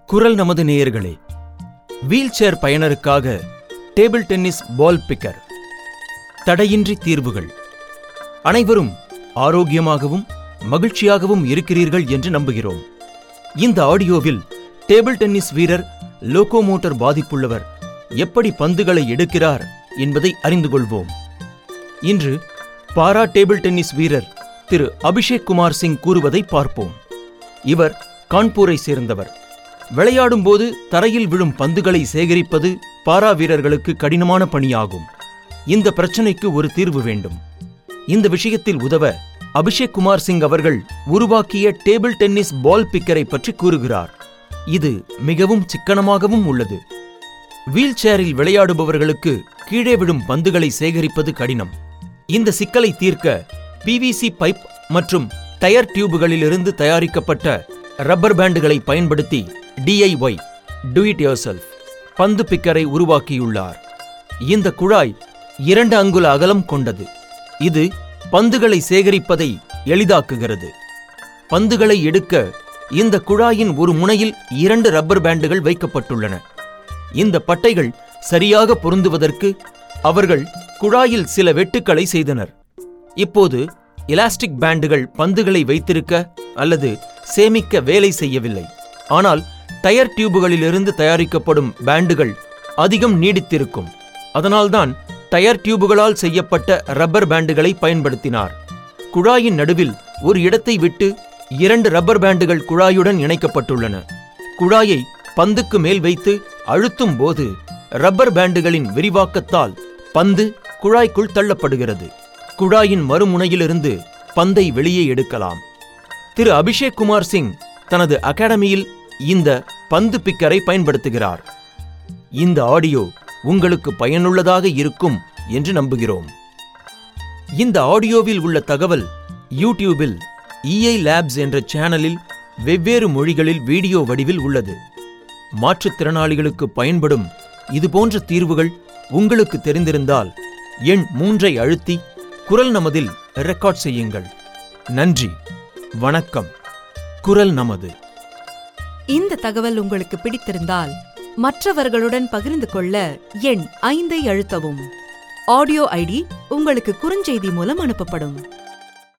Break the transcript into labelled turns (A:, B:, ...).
A: குரல் நமது நேயர்களே, வீல் சேர் பயனருக்காக டேபிள் டென்னிஸ் பால் பிக்கர், தடையின்றி தீர்வுகள். அனைவரும் ஆரோக்கியமாகவும் மகிழ்ச்சியாகவும் இருக்கிறீர்கள் என்று நம்புகிறோம். இந்த ஆடியோவில் டேபிள் டென்னிஸ் வீரர் லோகோமோட்டர் பாதிப்புள்ளவர் எப்படி பந்துகளை எடுக்கிறார் என்பதை அறிந்து கொள்வோம். இன்று பாரா டேபிள் டென்னிஸ் வீரர் திரு அபிஷேக் குமார் சிங் கூறுவதை பார்ப்போம். இவர் கான்பூரை சேர்ந்தவர். விளையாடும்போது தரையில் விழும் பந்துகளை சேகரிப்பது பாரா வீரர்களுக்கு கடினமான பணியாகும். இந்த பிரச்சனைக்கு ஒரு தீர்வு வேண்டும். இந்த விஷயத்தில் உதவ அபிஷேக் குமார் சிங் அவர்கள் உருவாக்கிய டேபிள் டென்னிஸ் பால் பிக்கரை பற்றி கூறுகிறார். இது மிகவும் சிக்கனமாகவும் உள்ளது. வீல் சேரில் விளையாடுபவர்களுக்கு கீழே விழும் பந்துகளை சேகரிப்பது கடினம். இந்த சிக்கலை தீர்க்க PVC பைப் மற்றும் டயர் டியூபுகளிலிருந்து தயாரிக்கப்பட்ட ரப்பர் பேண்டுகளை பயன்படுத்தி DIY Do It Yourself பந்து பிக்கரை உருவாக்கியுள்ளார். இந்த குழாய் 2 அங்குல அகலம் கொண்டது. இது பந்துகளை சேகரிப்பதை எளிதாக்குகிறது. பந்துகளை எடுக்க இந்த குழாயின் ஒரு முனையில் 2 ரப்பர் பேண்டுகள் வைக்கப்பட்டுள்ளன. இந்த பட்டைகள் சரியாக பொருந்துவதற்கு அவர்கள் குழாயில் சில வெட்டுக்களை செய்தனர். இப்போது எலாஸ்டிக் பேண்டுகள் பந்துகளை வைத்திருக்க அல்லது சேமிக்க வேலை செய்யவில்லை. ஆனால் டயர் டியூபுகளிலிருந்து தயாரிக்கப்படும் பேண்டுகள் அதிகம் நீடித்திருக்கும். அதனால்தான் டயர் டியூபுகளால் செய்யப்பட்ட ரப்பர் பேண்டுகளை பயன்படுத்தினார். குழாயின் நடுவில் ஒரு இடத்தை விட்டு 2 ரப்பர் பேண்டுகள் குழாயுடன் இணைக்கப்பட்டுள்ளன. குழாயை பந்துக்கு மேல் வைத்து அழுத்தும் போது ரப்பர் பேண்டுகளின் விரிவாக்கத்தால் பந்து குழாய்க்குள் தள்ளப்படுகிறது. குழாயின் மறுமுனையிலிருந்து பந்தை வெளியே எடுக்கலாம். திரு அபிஷேக் குமார் சிங் தனது அகாடமியில் இந்த பந்து பிக்கரை பயன்படுத்துகிறார். இந்த ஆடியோ உங்களுக்கு பயனுள்ளதாக இருக்கும் என்று நம்புகிறோம். இந்த ஆடியோவில் உள்ள தகவல் யூடியூபில் EI லேப்ஸ் என்ற சேனலில் வெவ்வேறு மொழிகளில் வீடியோ வடிவில் உள்ளது. மாற்றுத்திறனாளிகளுக்கு பயன்படும் இதுபோன்ற தீர்வுகள் உங்களுக்கு தெரிந்திருந்தால் எண் 3ஐ அழுத்தி குரல் நமதில் ரெக்கார்ட் செய்யுங்கள். நன்றி, வணக்கம். குரல் நமது.
B: இந்த தகவல் உங்களுக்கு பிடித்திருந்தால் மற்றவர்களுடன் பகிர்ந்து கொள்ள எண் 5ஐ அழுத்தவும். ஆடியோ ஐடி உங்களுக்கு குறுஞ்செய்தி மூலம் அனுப்பப்படும்.